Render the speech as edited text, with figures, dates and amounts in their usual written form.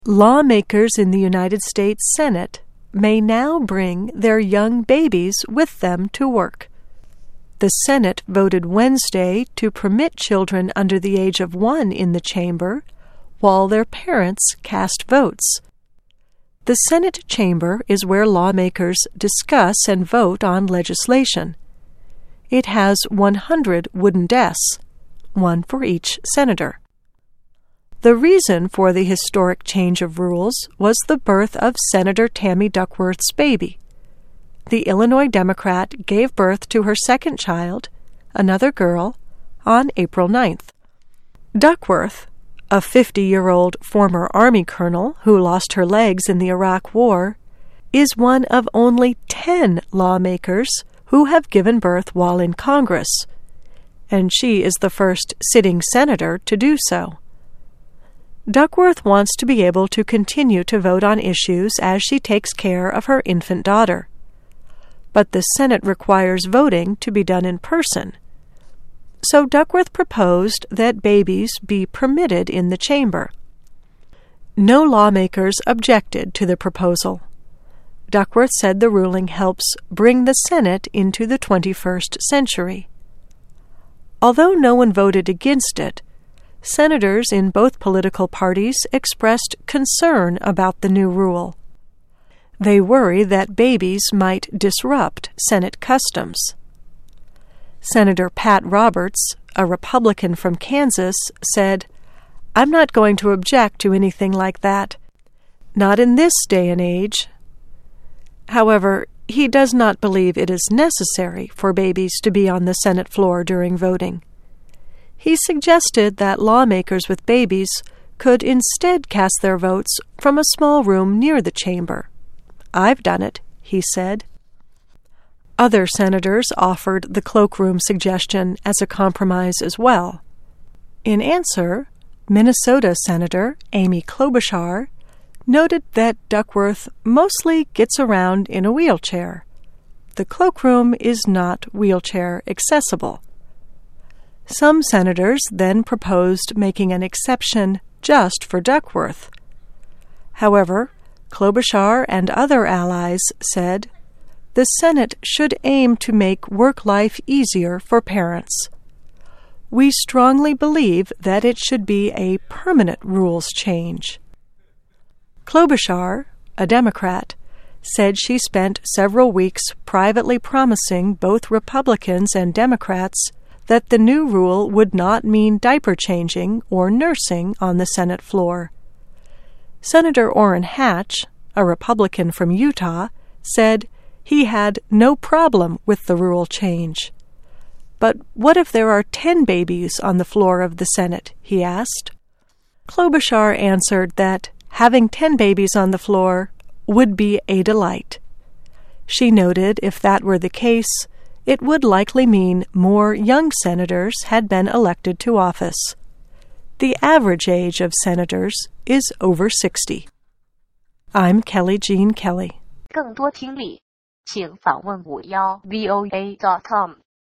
Lawmakers in the United States Senate may now bring their young babies with them to work. The Senate voted Wednesday to permit children under the age of 1 in the chamber while their parents cast votes. The Senate chamber is where lawmakers discuss and vote on legislation. It has 100 wooden desks, one for each senator. The reason for the historic change of rules was the birth of Senator Tammy Duckworth's baby. The Illinois Democrat gave birth to her second child, another girl, on April 9th. Duckworth, a 50-year-old former Army colonel who lost her legs in the Iraq War, is one of only 10 lawmakers who have given birth while in Congress, and she is the first sitting senator to do so. Duckworth wants to be able to continue to vote on issues as she takes care of her infant daughter. But the Senate requires voting to be done in person. So Duckworth proposed that babies be permitted in the chamber. No lawmakers objected to the proposal. Duckworth said the ruling helps bring the Senate into the 21st century. Although no one voted against it, senators in both political parties expressed concern about the new rule. They worry that babies might disrupt Senate customs. Senator Pat Roberts, a Republican from Kansas, said, "I'm not going to object to anything like that. Not in this day and age." However, he does not believe it is necessary for babies to be on the Senate floor during voting. He suggested that lawmakers with babies could instead cast their votes from a small room near the chamber. "I've done it," he said. Other senators offered the cloakroom suggestion as a compromise as well. In answer, Minnesota Senator Amy Klobuchar noted that Duckworth mostly gets around in a wheelchair. The cloakroom is not wheelchair accessible. Some senators then proposed making an exception just for Duckworth. However, Klobuchar and other allies said the Senate should aim to make work life easier for parents. "We strongly believe that it should be a permanent rules change." Klobuchar, a Democrat, said she spent several weeks privately promising both Republicans and Democrats that the new rule would not mean diaper changing or nursing on the Senate floor. Senator Orrin Hatch, a Republican from Utah, said he had no problem with the rule change. "But what if there are 10 babies on the floor of the Senate?" he asked. Klobuchar answered that having 10 babies on the floor would be a delight. She noted if that were the case, it would likely mean more young senators had been elected to office. The average age of senators is over 60. I'm Kelly Jean Kelly. 更多听力，请访问51voa.com。